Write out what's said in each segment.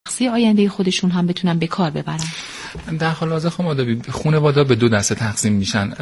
شخصی آینده خودشون هم بتونن به کار ببرن. در حال حاضر خانواده به دو دسته تقسیم میشن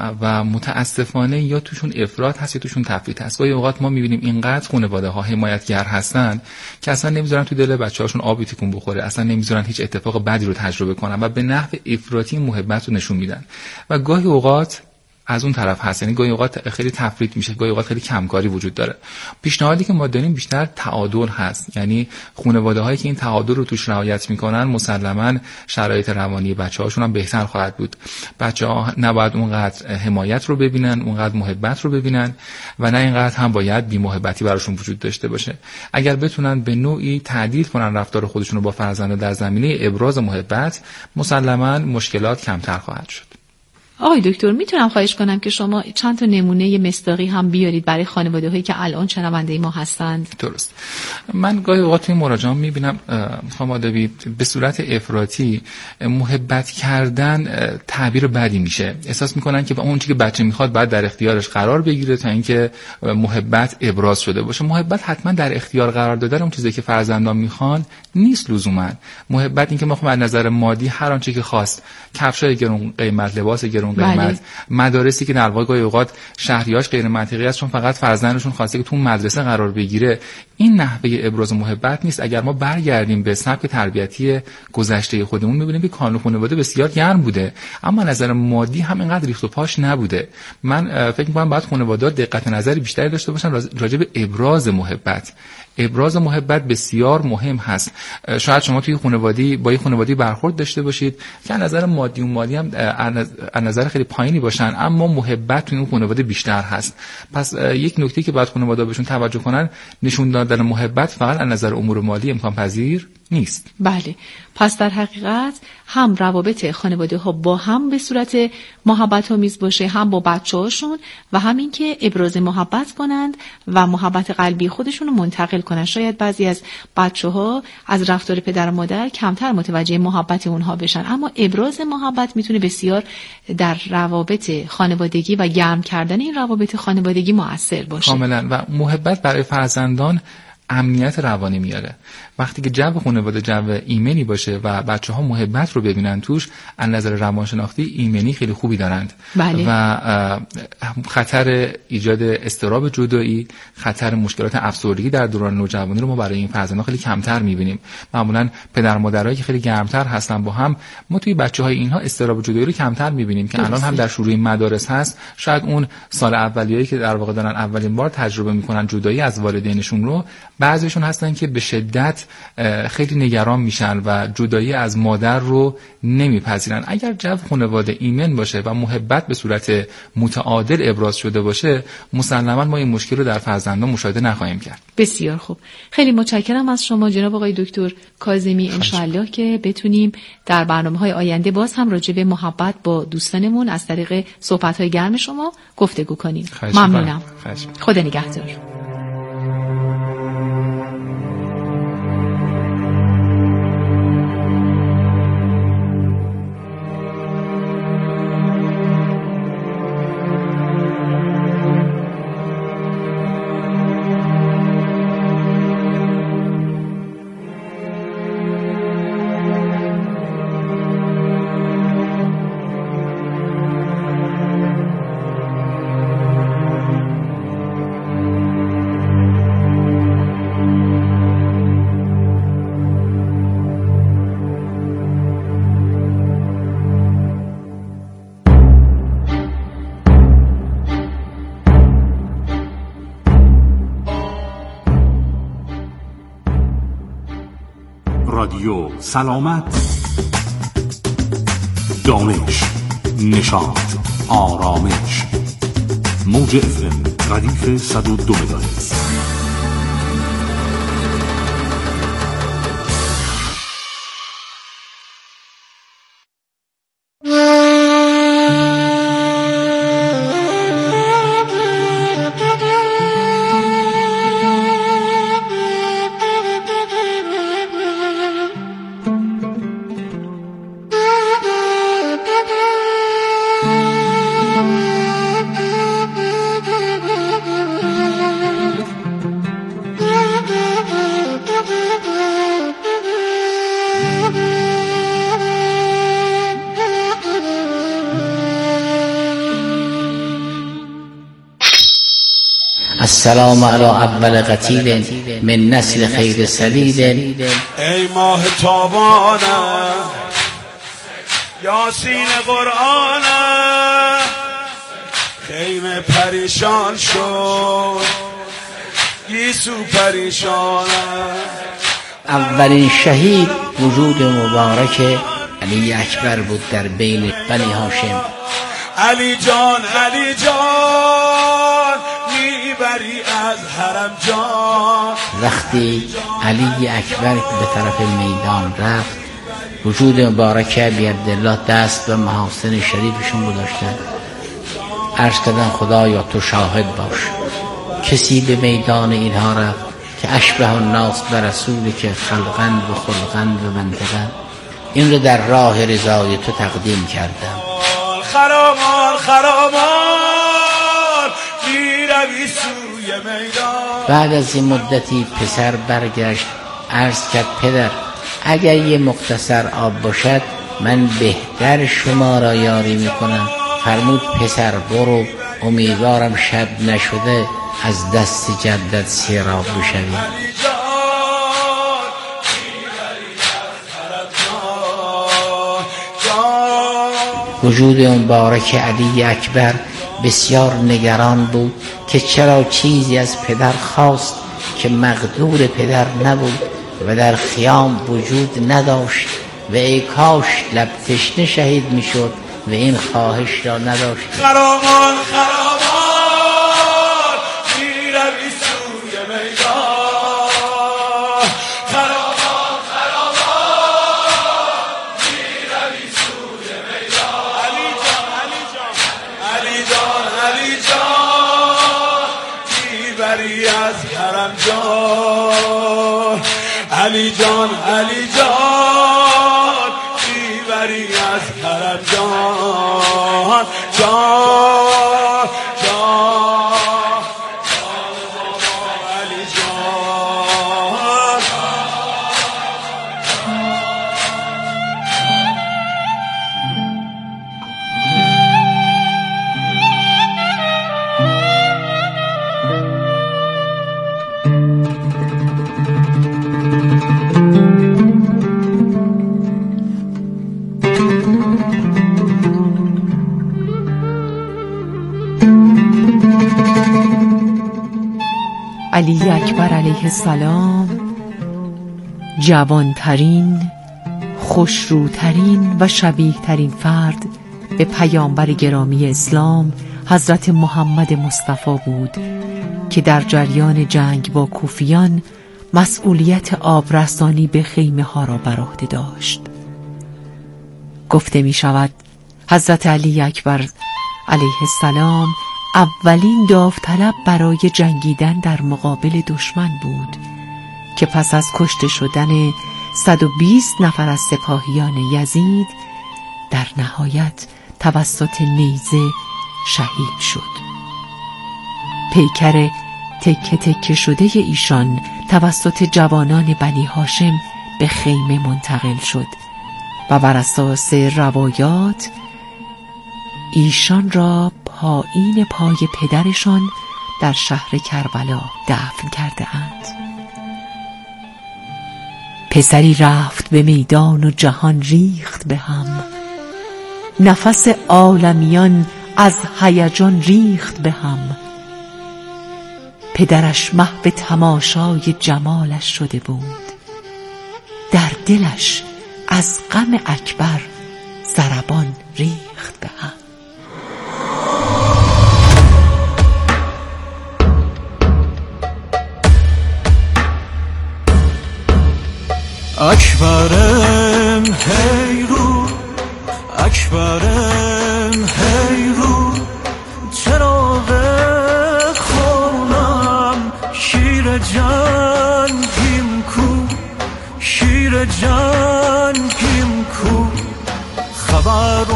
و متاسفانه یا توشون افراط هست یا توشون تفریط هست. گاهی اوقات ما میبینیم اینقدر خانواده ها حمایتگر هستن که اصلا نمیذارن تو دل بچه‌هاشون آبی تکون بخوره، اصلا نمیذارن هیچ اتفاق بدی رو تجربه کنن و به نحو افراطی محبت رو نشون میدن. و گاهی اوقات از اون طرف هست، یعنی گاهی اوقات خیلی تفریط میشه، گاهی اوقات خیلی کمکاری وجود داره. پیشنهادی که ما داریم بیشتر تعادل هست، یعنی خانواده هایی که این تعادل رو توش رعایت میکنن مسلماً شرایط روانی بچه‌هاشون هم بهتر خواهد بود. بچه‌ها نباید اونقدر حمایت رو ببینن، اونقدر محبت رو ببینن و نه اینقدر هم باید بی محبتی براشون وجود داشته باشه. اگر بتونن به نوعی تعدیل کنن رفتار خودشون رو با فرزند در زمینه ابراز محبت، مسلماً مشکلات کمتر خواهد شد. آقای دکتر میتونم خواهش کنم که شما چند تا نمونه مصداقی هم بیارید برای خانواده‌هایی که الان شنونده ما هستند؟ درست. من گاهی اوقات توی مراجعه میبینم خانواده به صورت افراطی محبت کردن تعبیر بدی میشه. احساس میکنن که اون چیزی که بچه میخواد باید در اختیارش قرار بگیره تا اینکه محبت ابراز شده باشه. محبت حتما در اختیار قرار دادن اون چیزی که فرزندان میخوان نیست لزوما. محبت این که ما از نظر مادی هر آنچه که خواست، کفشای گرون قیمت، لباس گرون قیمت، مدارسی که در واقع گاهی اوقات شهریه‌اش غیر منطقی است چون فقط فرزندشون خواسته که تو مدرسه قرار بگیره، این نحوه ابراز محبت نیست. اگر ما برگردیم به سبک تربیتی گذشته خودمون می‌بینیم که کانون خانواده بسیار گرم بوده، اما نظر مادی هم اینقدر ریخت و پاش نبوده. من فکر می‌کنم باید خانواده‌ها دقت نظر بیشتری داشته باشن راجع به ابراز محبت. ابراز محبت بسیار مهم هست. شاید شما توی خانواده‌ای با یه خانواده‌ای برخورد داشته باشید که از نظر مادی و مالی هم از نظر خیلی پایینی باشن، اما محبت توی اون خانواده بیشتر هست. پس یک نکته که باید خانواده‌ها بهشون توجه کنن، نشون دادن محبت فقط از نظر امور مالی امکان پذیر نیست. بله، پس در حقیقت هم روابط خانواده ها با هم به صورت محبت آمیز باشه، هم با بچه‌هاشون، و هم این که ابراز محبت کنند و محبت قلبی خودشون رو منتقل کنند. شاید بعضی از بچه‌ها از رفتار پدر و مادر کمتر متوجه محبت اونها بشن، اما ابراز محبت میتونه بسیار در روابط خانوادگی و گرم کردن این روابط خانوادگی مؤثر باشه. کاملا. و محبت برای فرزندان امنیت روانی میاره. وقتی که جو خانواده جو ایمنی باشه و بچه‌ها محبت رو ببینن توش، از نظر روانشناختی ایمنی خیلی خوبی دارند. بله. و خطر ایجاد اضطراب جدایی، خطر مشکلات افسردگی در دوران نوجوانی رو ما برای این فرزندان خیلی کمتر می‌بینیم. معمولاً پدر مادرایی که خیلی گرمتر هستن با هم، ما توی بچه‌های اینها اضطراب جدایی رو کمتر می‌بینیم که الان هم در شروع مدارس هست. شاید اون سال اولیه‌ای که در واقع دارن اولین بار تجربه می‌کنن جدایی از والدینشون رو، بعضیشون هستن که به شدت خیلی نگران میشن و جدایی از مادر رو نمیپذیرن. اگر جو خانواده ایمن باشه و محبت به صورت متعادل ابراز شده باشه، مسلماً ما این مشکل رو در فرزندان مشاهده نخواهیم کرد. بسیار خوب. خیلی متشکرم از شما جناب آقای دکتر کاظمی. انشالله که بتونیم در برنامه‌های آینده باز هم راجع به محبت با دوستانمون از طریق صحبت‌های گرم شما گفتگو کنیم. ممنونم. خدا نگهدار. رادیو سلامت، دانش، نشاط، آرامش. موج FM ردیف 102 مگاهرتز. السلام علی اول قتیل من نسل خیر سلیل. ای ماه تابانه یاسین قرآنه خیمه پریشان شد یسوع پریشانه. اولین شهید وجود مبارک علی اکبر بود در بین بنی هاشم. علی جان علی جان میبری از حرم جان. وقتی علی اکبر به طرف میدان رفت وجود مبارک ابی عبدالله دست به محاسن شریفشون گذاشتن. عرض کردن خدایا تو شاهد باش، کسی به میدان اینها رفت که اشبه الناس به رسولی که خلقند و خلقند و منطقند، این رو در راه رضای تو تقدیم کردم. خرامان خرامان میروی سوی میدان. بعد از این مدتی پسر برگشت عرض کرد پدر اگر یه مختصر آب باشد من بهتر شما را یاری میکنم. فرمود پسر برو، امیدوارم شب نشده از دست جدت سیراب بشوی. وجود مبارک علی اکبر بسیار نگران بود که چرا چیزی از پدر خواست که مقدور پدر نبود و در خیام وجود نداشت و ای کاش لب تشنه شهید میشد و این خواهش را نداشت. خرامان خرامان میروی سوی میدان. خرامان خرامان میروی سوی میدان. علی جان علی جان علی جان علی جان میبری از حرم جان. علی جان علی جان میبری از حرم جان. جان جان علی جان. علی اکبر علیه السلام جوانترین، خوشروترین و شبیهترین فرد به پیامبر گرامی اسلام حضرت محمد مصطفی بود که در جریان جنگ با کوفیان مسئولیت آبرسانی به خیمه ها را بر عهده داشت. گفته می شود حضرت علی اکبر علیه السلام اولین داوطلب برای جنگیدن در مقابل دشمن بود که پس از کشته شدن 120 نفر از سپاهیان یزید در نهایت توسط نیزه شهید شد. پیکر تکه تکه شده ایشان توسط جوانان بنی هاشم به خیمه منتقل شد و بر اساس روایات ایشان را پایین پای پدرشان در شهر کربلا دفن کرده اند. پسری رفت به میدان و جهان ریخت به هم، نفس عالمیان از هیجان ریخت به هم. پدرش محو تماشای جمالش شده بود، در دلش از غم اکبر ضربان ریخت به هم. اکبرم هی رو، اکبرم هی رو، چراغ خونم شیر جنگیم کو، شیر جنگیم کو. خبر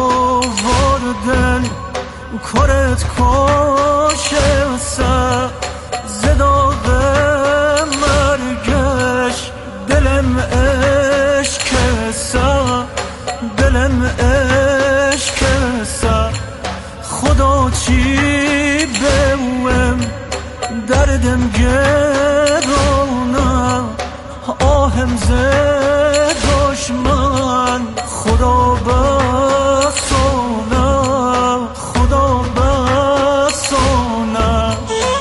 آوردن کرت کاشه سر زداغ مرگش، دلم عشق سر، دلم عشق سر. خدا چی بوم گرانم آهم ز دشمن خدا بسانم خدا بسانم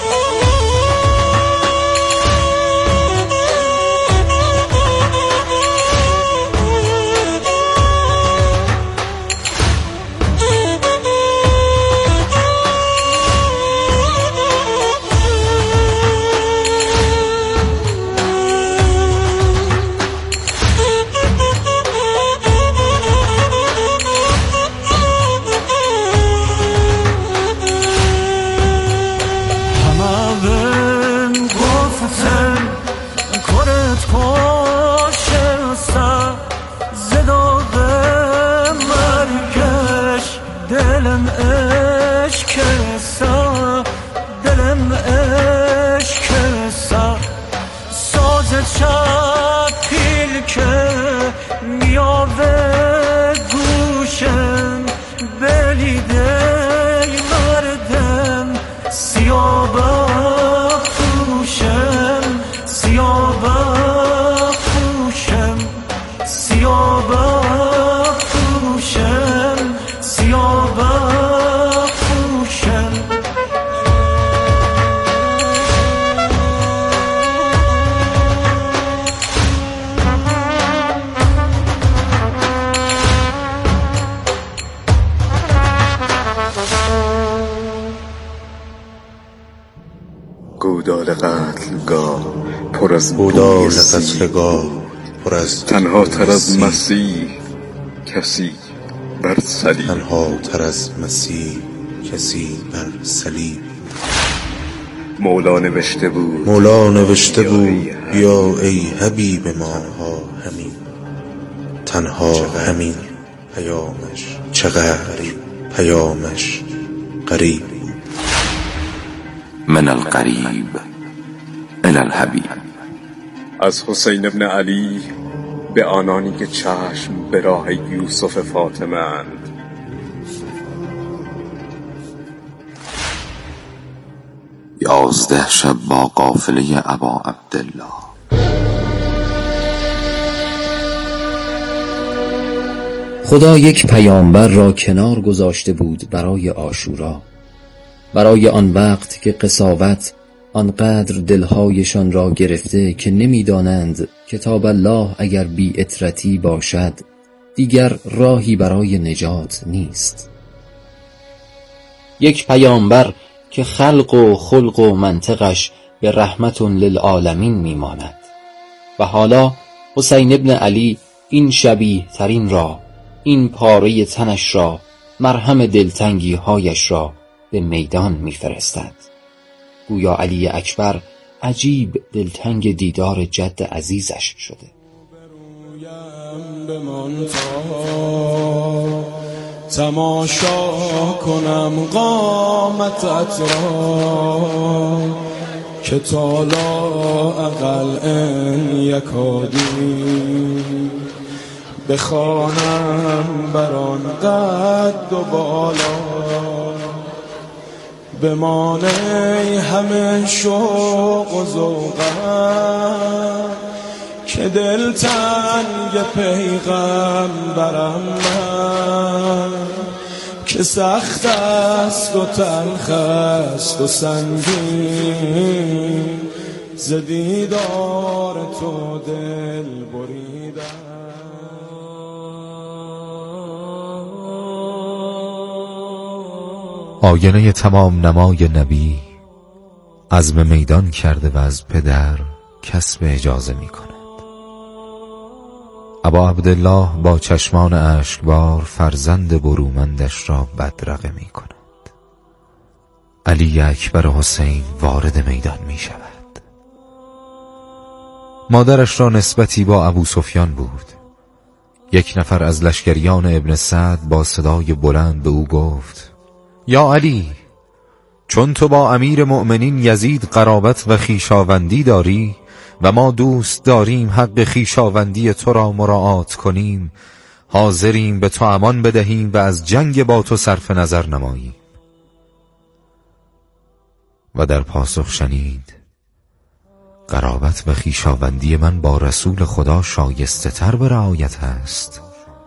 گودال قتلگاه پر از گودال قتلگاه پر از تنها تر از مسیح کسی بر صلیب تنها تر از مسیح کسی بر صلیب مولا نوشته بود بیا ای حبیب ما همین تنها همین پیامش چقدر پیامش غریب من القریب الی الحبیب. از حسین ابن علی به آنانی که چشم به راه یوسف فاطمه اند. یازده شب با قافله ابا عبدالله. خدا یک پیامبر را کنار گذاشته بود برای عاشورا، برای آن وقت که قساوت آنقدر دلهایشان را گرفته که نمیدانند کتاب الله اگر بی اطرتی باشد دیگر راهی برای نجات نیست. یک پیامبر که خلق و خلق و منطقش به رحمت للعالمین میماند و حالا حسین ابن علی این شبیه ترین را، این پاره تنش را، مرهم دلتنگی هایش را به میدان میفرستد. گویا علی اکبر عجیب دلتنگ دیدار جد عزیزش شده. تماشا کنم قامتت را که تالا اقل ان یکادی بخوانم بران قد و بالا بمانی همه شوق و ذوقم که دلتنگ پیغمبرم من که سخت است و تلخ است و سنگین ز دیدار تو دل بریدم. آینه تمام نمای نبی عزم میدان کرده و از پدر کسب اجازه می کند. ابا عبدالله با چشمان اشکبار فرزند برومندش را بدرقه می کند. علی اکبر حسین وارد میدان می شود. مادرش را نسبتی با ابو سفیان بود. یک نفر از لشکریان ابن سعد با صدای بلند به او گفت: یا علی، چون تو با امیر مؤمنین یزید قرابت و خیشاوندی داری و ما دوست داریم حق خیشاوندی تو را مراعات کنیم، حاضریم به تو امان بدهیم و از جنگ با تو صرف نظر نماییم. و در پاسخ شنید: قرابت و خویشاوندی من با رسول خدا شایسته تر به رعایت است.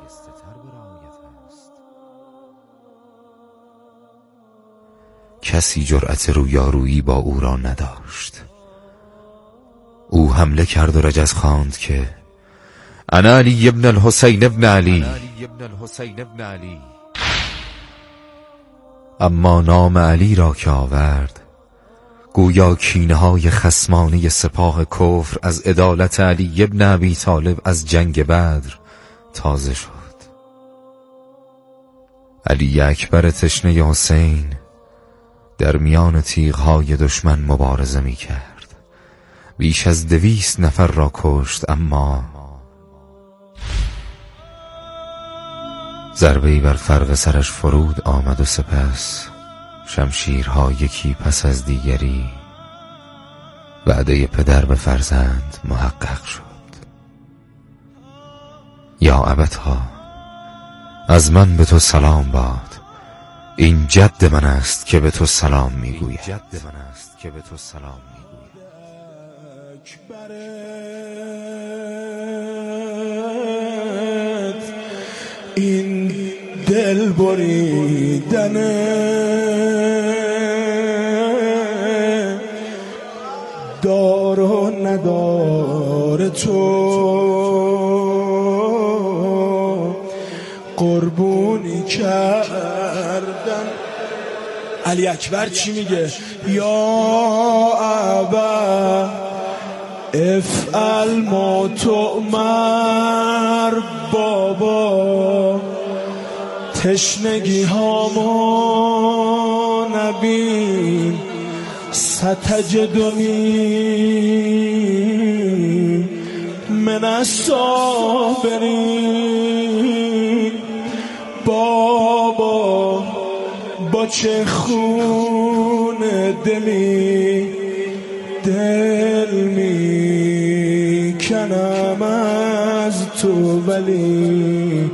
کسی جرأت رویارویی با او را نداشت. او حمله کرد و رجز خواند که انا علی ابن الحسین ابن علی. اما نام علی را که آورد، گویا کینه‌های خصمانه سپاه کفر از عدالت علی ابن ابی طالب از جنگ بدر تازه شد. علی اکبر تشنه حسین در میان تیغ‌های دشمن مبارزه می‌کرد. بیش از 200 نفر را کشت، اما ضربه‌ای بر فرق سرش فرود آمد و سپس شمشیرها یکی پس از دیگری وعده پدر به فرزند محقق شد. یا ابتها، از من به تو سلام باد. این جد من است که به تو سلام میگوید. این دل بریدنه دار و ندار تو، قربونی کردن. علی اکبر چی میگه؟ یا ابا افعل ما تؤمر، بابا تشنگی هامو نبین، ستجدنی من الصابرین. بابا با چه خون دلی دل میکنم از تو، ولی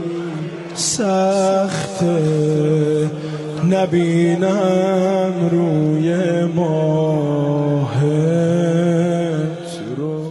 سخت نبینم روی ماهت رو.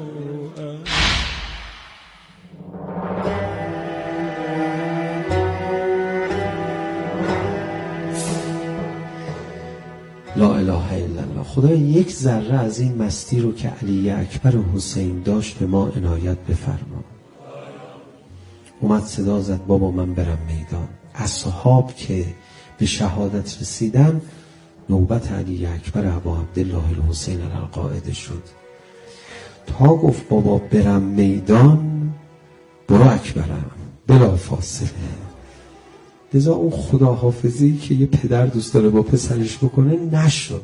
لا اله الا الله. خدا یک ذره از این مستی رو که علی اکبر و حسین داشت به ما عنایت بفرما. اومد صدا زد بابا من برم میدان. اصحاب که به شهادت رسیدن، نوبت علی اکبر ابا عبدالله الحسین القاعده شد. تا گفت بابا برم میدان، برو اکبرم بلا فاصله. لذا اون خداحافظی که یه پدر دوست داره با پسرش بکنه نشد.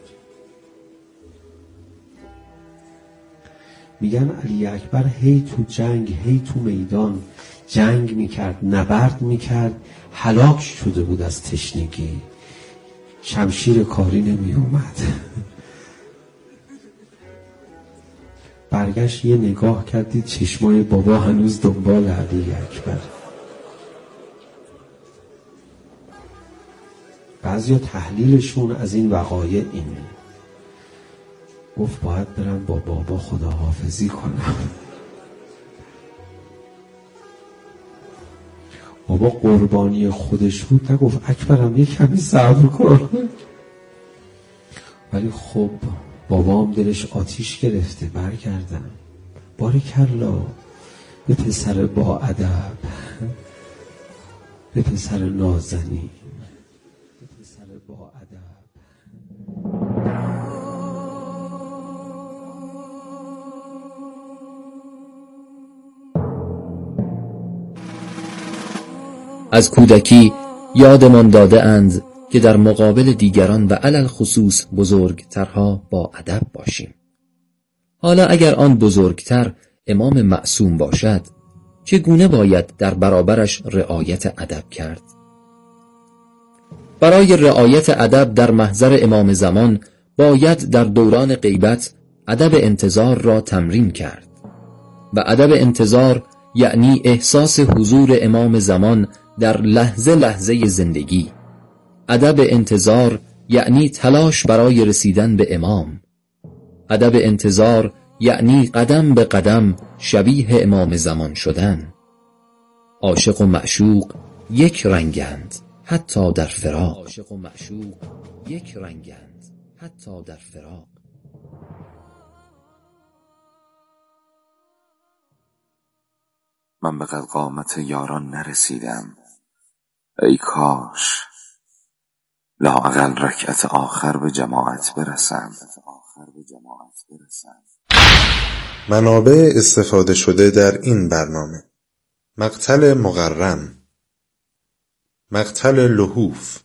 میگن علی اکبر هی تو جنگ، هی تو میدان جنگ میکرد، نبرد میکرد، هلاک شده بود از تشنگی، شمشیر کاری نمی اومد. برگشت یه نگاه کردید چشمای بابا هنوز دنبال علی اکبر. بعضیا تحلیلشون از این وقایع اینه، گفت باید برم با بابا خداحافظی کنم. بابا قربانی خودش بود، نگفت اکبرم یک کمی صبر کن. ولی خب بابام دلش آتیش گرفته، برگردم. باریکلا به پسر با ادب، به پسر نازنین، به پسر با ادب. از کودکی یادمان داده اند که در مقابل دیگران و علل خصوص بزرگترها با ادب باشیم. حالا اگر آن بزرگتر امام معصوم باشد، چگونه باید در برابرش رعایت ادب کرد؟ برای رعایت ادب در محضر امام زمان باید در دوران غیبت ادب انتظار را تمرین کرد و ادب انتظار یعنی احساس حضور امام زمان در لحظه لحظه زندگی. ادب انتظار یعنی تلاش برای رسیدن به امام. ادب انتظار یعنی قدم به قدم شبیه امام زمان شدن. عاشق و معشوق یک رنگند حتی در فراق. عاشق و معشوق یک رنگند حتی در فراق. من به قد قامت یاران نرسیدم، ای کاش لااقل رکعت آخر به جماعت برسم. منابع استفاده شده در این برنامه: مقتل مقرم، مقتل لحوف،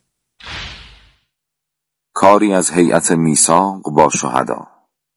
کاری از هیئت میثاق با شهدا.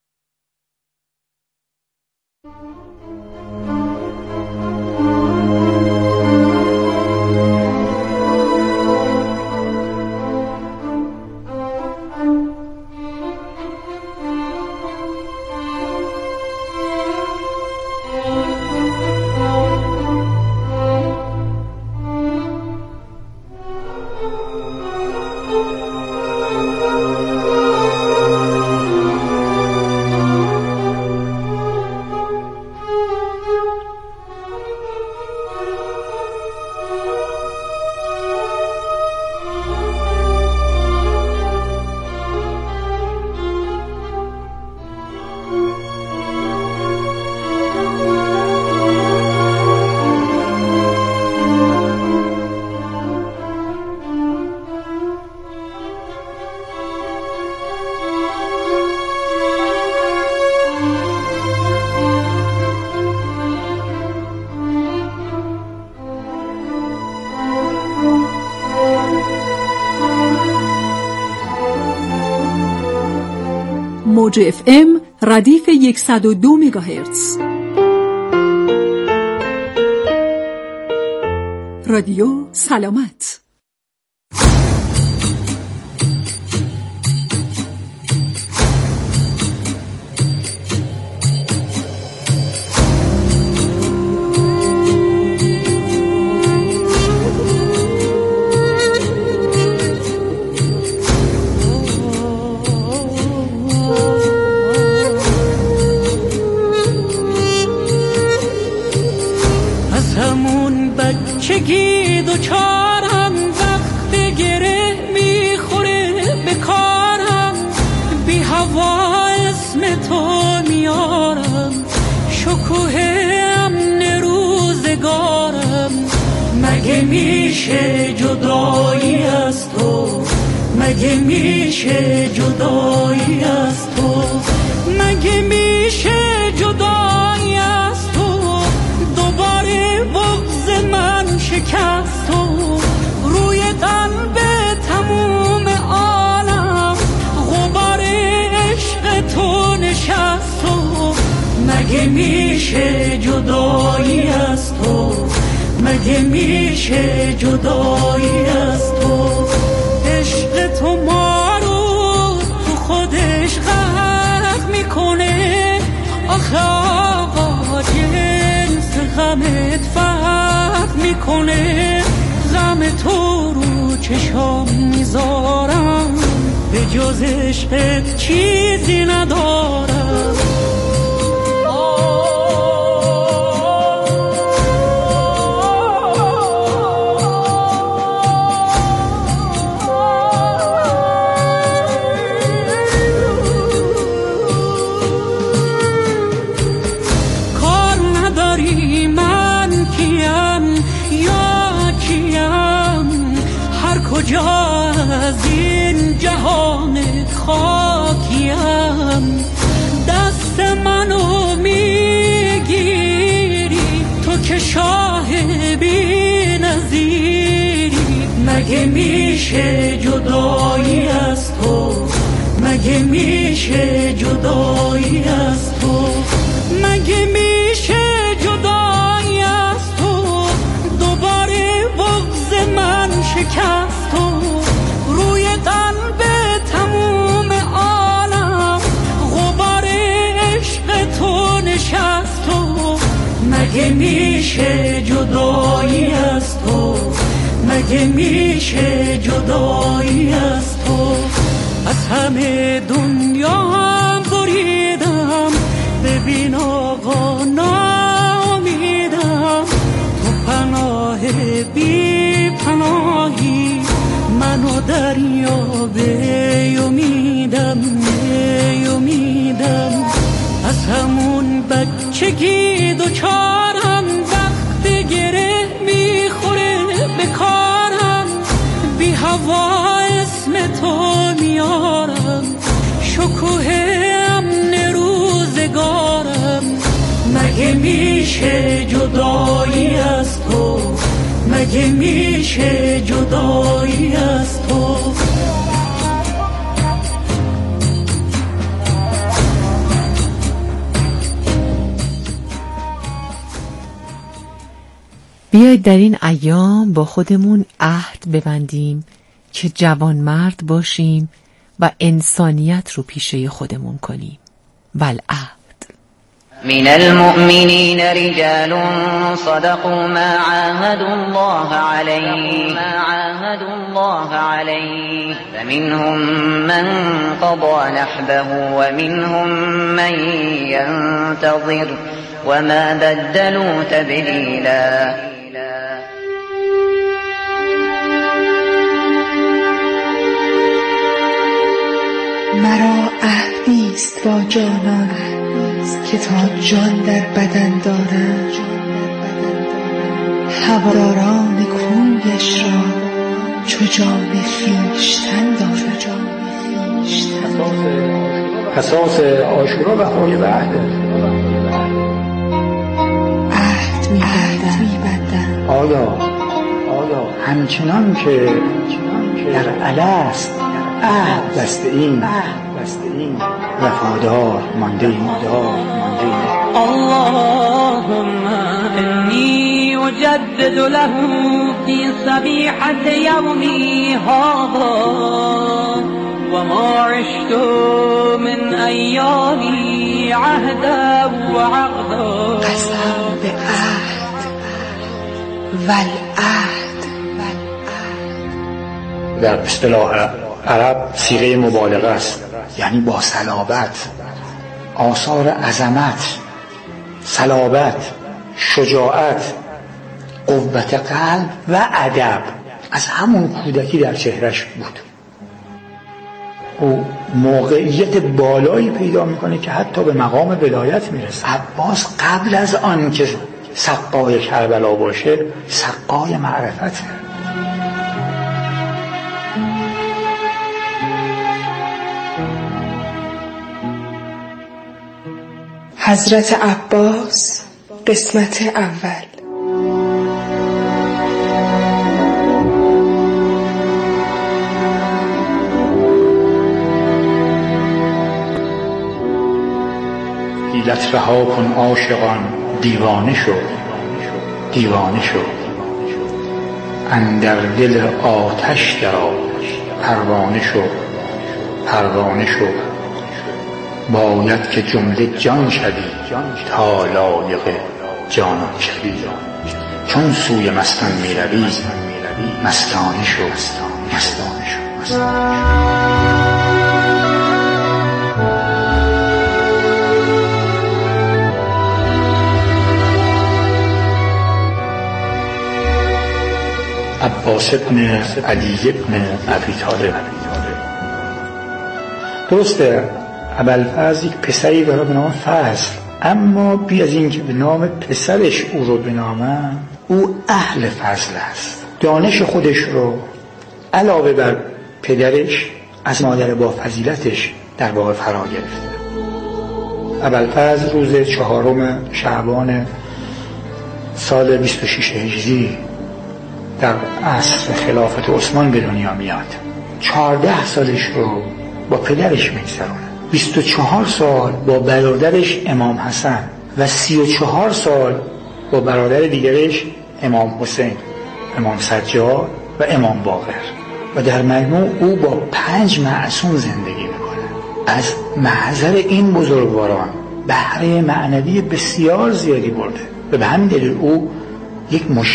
موج FM ردیف 102 مگاهرتز. رادیو سلامت. بچگی دوچارم وقت گره میخوره به کارم، بی هوا اسم تو میارم، شکوه امن روزگارم. مگه میشه جدایی از تو، مگه میشه جدایی از تو، مگه میشه جدایی از تو. دوباره بغض من شکست تو، روی قلب تموم عالم غبار عشق تو نشست تو. مگه میشه جدایی از تو، مگه میشه جدایی از تو. عشق تو ما رو تو خودش غرق میکنه، آخه آقا جنس غمت فرق میکنه. غم تو رو چشام میذارم، به جز عشقت چیزی ندارم. کجا از این جهان خاکیم، دست منو میگیری تو که شاه بی نظیری. مگه میشه جدایی از تو، مگه میشه جدایی از تو، مگه میشه جدایی از تو. دوباره بغض من شکست تو، روی قلب تموم عالم غبار عشق تو نشست تو. مگه میشه جدایی از تو، مگه میشه جدایی از تو. از همه دنیا هم بریدم، ببین آقا نامیدم، تو پناه بی پناهی، منو دریا به امیدم از همون بچگی دوچارم، وقت گره میخوره به کارم، بی هوا اسم تو میارم، شکوه امن روزگارم. مگه میشه جدایی از تو، مگه میشه جدایی از تو. بیایید در این ایام با خودمون عهد ببندیم که جوانمرد باشیم و انسانیت رو پیشه خودمون کنیم. والعهد. من المؤمنین رجال صدقوا ما عاهدوا الله علیه فمنهم من قضى نحبه ومنهم من ينتظر وما بدلوا تبدیلا. مرا عهدی است با جانان که تا جان در بدن دارم، هواداران کویش را چو جان خویشتن دارم. اساس عاشورا وفای به عهد می‌بندم. آیا همچنان که در الست عهد بسته این وفادار مانده ایم. اللهم انی اجدد له فی صبیحة یومی هذا و ما عشت من ایامی عهدا و عقدا. قسم به عهد والعهد. در اصطلاح عرب صیغه مبالغه است، یعنی با صلابت، آثار عظمت، صلابت، شجاعت، قوت قلب و ادب از همون کودکی در چهرش بود. او موقعیت بالایی پیدا میکنه که حتی به مقام ولایت میرسه. عباس قبل از آن که سقای کربلا باشه سقای معرفته. حضرت عباس قسمت اول. حیلت رها کن عاشقان، دیوانه شو اندر دل آتش درآ، پروانه شو باید که جمله جان شوی تا لایق جانان شوی. چون سوی مستان می روی مستانه شو. عباس ابن علی ابن ابی طالب. درسته ابوالفضل یک پسری داره به نام فضل، اما بی از این که به نام پسرش او رو بنامم، او اهل فضل است. دانش خودش رو علاوه بر پدرش از مادر با فضیلتش در واقع فرا گرفته. ابوالفضل روز 4 شعبان سال 26 هجری در عصر خلافت عثمان به دنیا میاد. 14 سالش رو با پدرش میگذرونه، 24 سال با برادرش امام حسن و 34 سال با برادر دیگرش امام حسین، امام سجاد و امام باقر، و در مجموع او با 5 معصوم زندگی میکنه. از محضر این بزرگواران بهره معنوی بسیار زیادی برده و به همین دلیل او یک